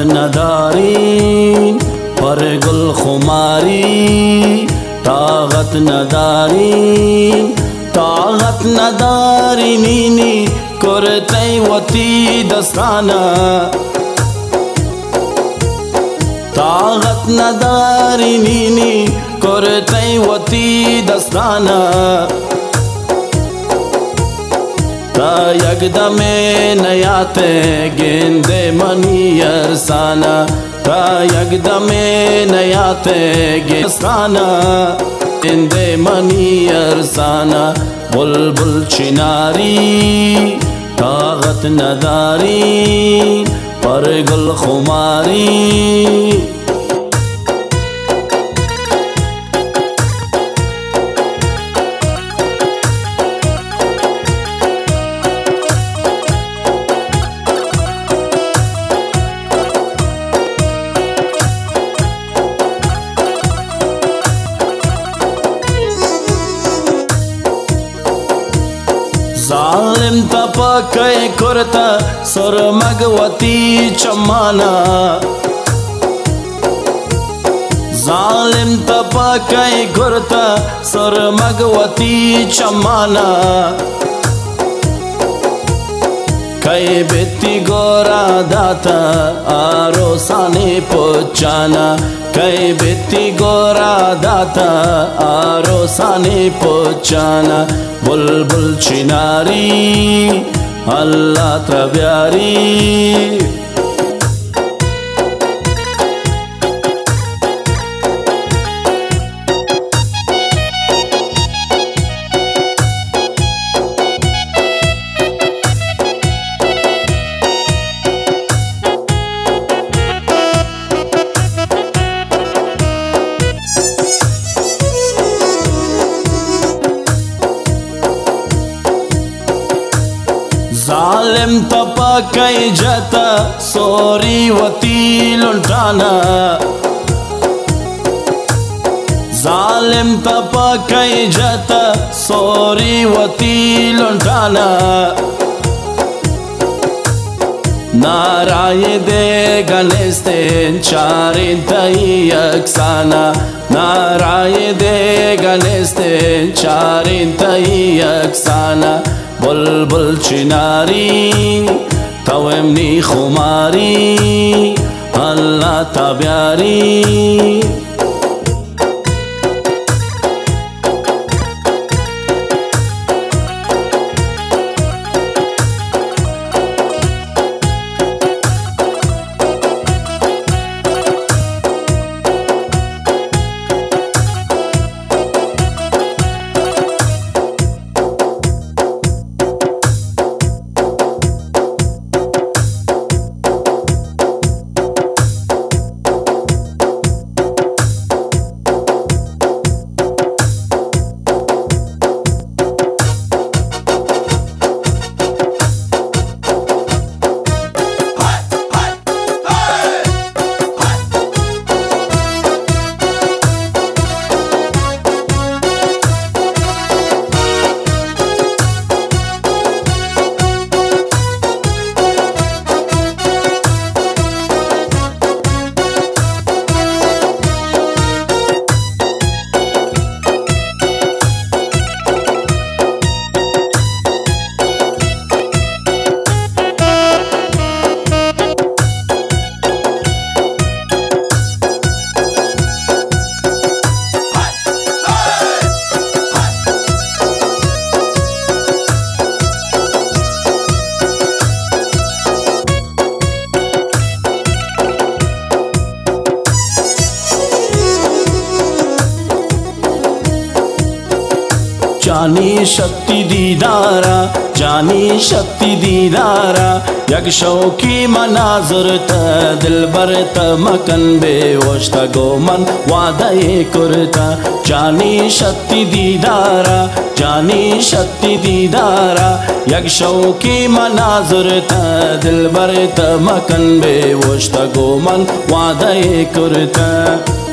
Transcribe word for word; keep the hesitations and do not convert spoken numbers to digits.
ندارین پر گل خماری، طاقت ندارین طاقت ندارینی کرتی وتی دستانا، طاقت ندارینی کرتی وتی دستانا. تا یکدم نیاتے گیندے منی ارسانا، تا یکدم نیاتے گیستانا گیندے منی ارسانا. بلبل چناری طاقت نداری پر گل خماری، ظالم تپکے کرتا سرمگوتی چمانا، ظالم تپکے کرتا سرمگوتی چمانا. کئی بیتی گورا داتا آروسانی پوچانا، کئی بیتی گورا داتا آروسانی پوچانا. بلبل چناری اللہ تربیاری، ظالم تپکے جتا سوری وتی لنٹانا، ظالم تپکے جتا سوری وتی لنٹانا. نارائ دے گنستین چارین تئی اکسانا، نارائ دے گنستین چارین تئی اکسانا. بلبل چناری تومنی خماری اللہ تابیاری، जानी शक्ति दीदारा जानी शक्ति दीदारा यक शौकी मनाजुर त दिलबर त मकन बेवश्त गोमन वादे कुरता जानी शक्ति दीदारा जानी शक्ति दीदारा यक शौकी मनाजुर त दिलबर त मकन बेवश्त गोमन वादे कुरता